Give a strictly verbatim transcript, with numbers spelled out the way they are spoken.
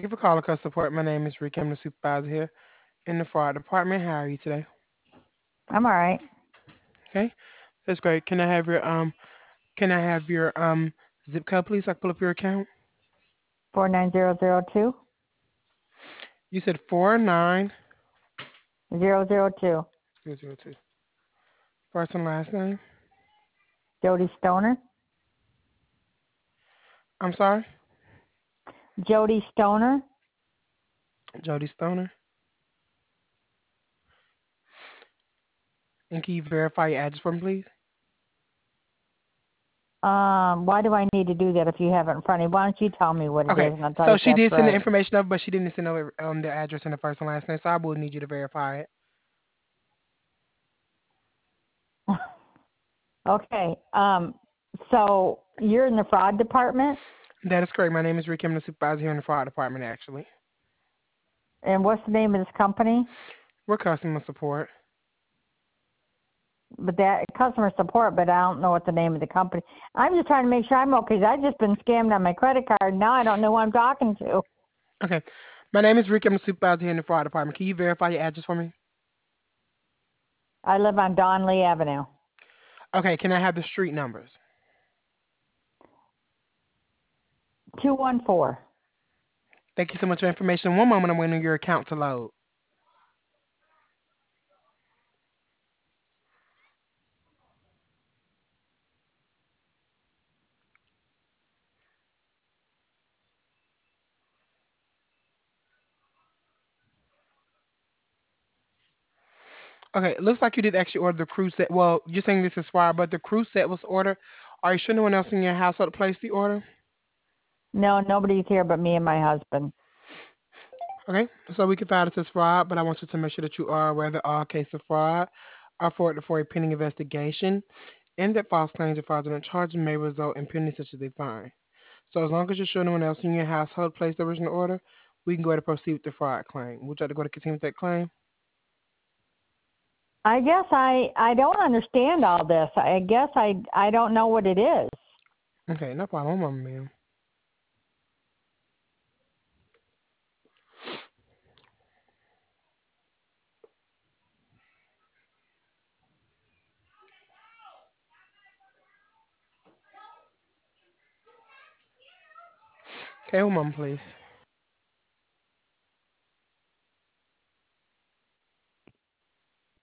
you for calling customer support. My name is Rick. I'm the supervisor here in the fraud department. How are you today? I'm all right. Okay, that's great. Can I have your um can I have your um zip code please? So I can pull up your account. Four nine zero zero two You said four nine zero zero two. zero zero two. First and last name. Jody Stoner. I'm sorry, Jody Stoner. Jody Stoner. And can you verify your address for me, please? Um, why do I need to do that if you have it in front of you? Why don't you tell me what it Okay, is and I'll tell you so if she that's did send the right. information over, but she didn't send over um the address and the first and last name. So I will need you to verify it. Okay. Um, so you're in the fraud department, That is correct. My name is Rick. I'm the supervisor here in the fraud department. Actually, and what's the name of this company? we're customer support. But that customer support, but I don't know what the name of the company. I'm just trying to make sure I'm okay. 'Cause I've just been scammed on my credit card. Now I don't know who I'm talking to. Okay, my name is Rick. I'm the supervisor here in the fraud department. Can you verify your address for me? I live on Donley Avenue. Okay, can I have the street numbers? two one four. Thank you so much for the information. One moment, I'm waiting on your account to load. Okay, it looks like you did actually order the cruise set. Well, you're saying this is fire, but the cruise set was ordered. Are you sure no one else in your household placed the order? No, nobody's here but me and my husband. Okay, so we can file this as fraud, but I want you to make sure that you are aware that all cases of fraud are forwarded for a pending investigation, and that false claims or fraudulent charges may result in penalties such as a fine. So as long as you're sure no one else in your household placed the original order, we can go ahead and proceed with the fraud claim. Would you like to go to continue with that claim? I guess I I don't understand all this. I guess I I don't know what it is. Okay, no problem, One moment, ma'am. Okay, one moment, please.